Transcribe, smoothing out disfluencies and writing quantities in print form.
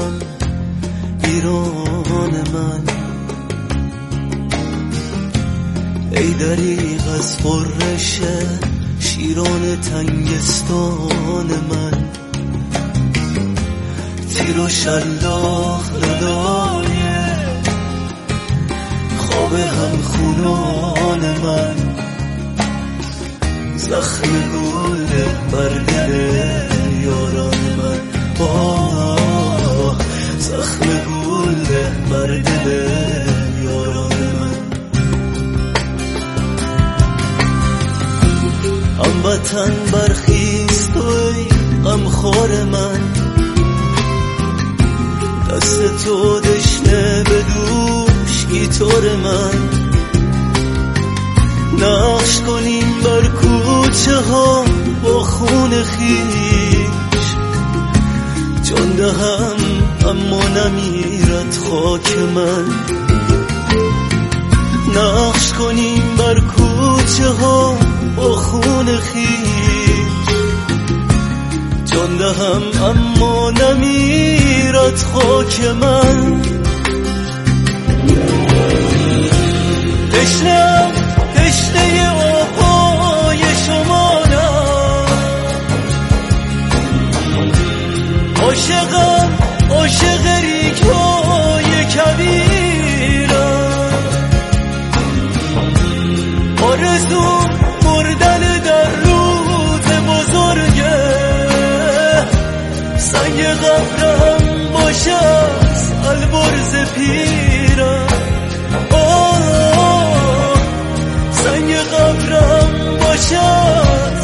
ایران، ایران من. ای دریغ از غرش شیران تنگستان من، تیر و شلاق ردای خواب هم خونان من. زخم گل بر دل یاران من، زخم گل بر دل یاران من. هموطن برخیز توی غمخوار من، دست تو دشنه به دوش گیتار من. نقش کنیم بر کوچه ها با خون خیش، جان دهم اما نمیرد خاک من. نقش کنیم بر کوچه ها با خون خیش، جان دهم اما نمیرد خاک من. تشنه‌ام تشنه آبای شمالم، عاشقم عاشق ریگ‌های کویرم. آرزوم مردن در رود بزرگه، سنگ قبرم باشه از البرز پیرم. سنگ قبرم باشه